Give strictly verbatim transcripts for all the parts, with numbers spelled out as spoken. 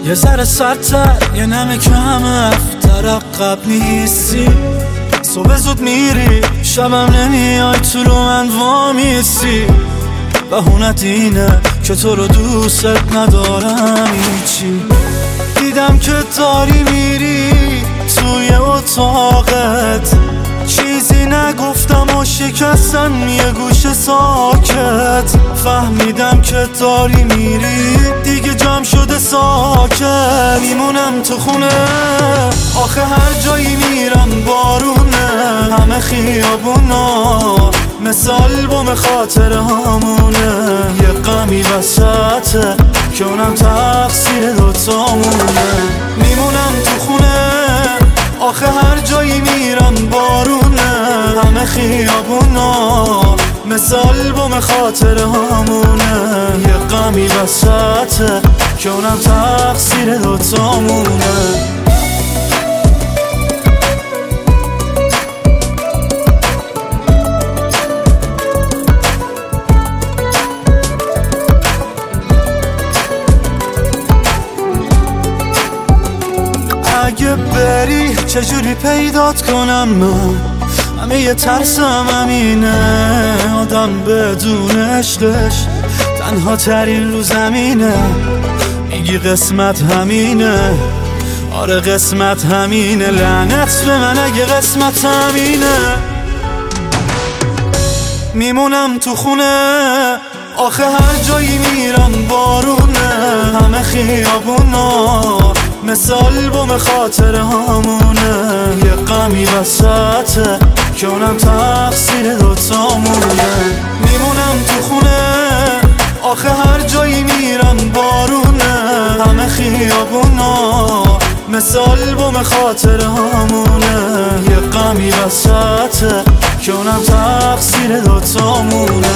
یه ذره سرتر یه نمه کم افتر عقب نیستی. صبح زود میری شبم نمیای تو رو من وامیستی. بهونت اینه که تو رو دوست ندارم هیچی. دیدم که داری میری توی اتاقت، چیزی نگفتم و شکستم یه گوش ساکت. فهمیدم که داری میری دیگه جمع شده ساکت. میمونم تو خونه آخه هر جایی میرم بارونه، همه خیابونا مثل بوم خاطر همونه. یه غمی وسطه که اونم تقصیر دوتامونه. میمونم تو خونه آخه هر جایی میرم بارونه، همه خیابونا مثل بوم خاطر همونه. یه غمی وسطه که اونم تقصیر دوتامونه. اگه بری چجوری پیدات کنم من؟ همه یه ترسم همینه، آدم بدون عشقش تنها ترین رو زمینه. میگی قسمت همینه، آره قسمت همینه. لعنت به من اگه قسمت همینه. میمونم تو خونه آخه هر جایی میرم بارونه، همه خیابونا مثل بوم خاطر همونه. یه غمی وسطه که اونم تقصیر دوتامونه. میمونم تو خونه آخه هر جایی میرم بارونه، همه خیابونا مثل بوم خاطر همونه. یه غمی وسطه که اونم تقصیر دوتامونه.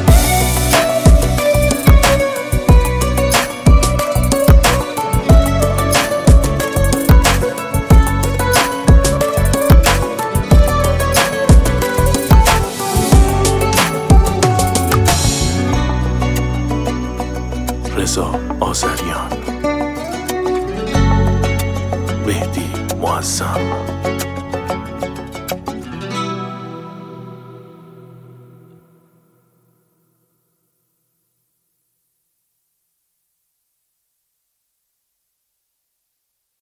رضا آذریان، مهدی معظم.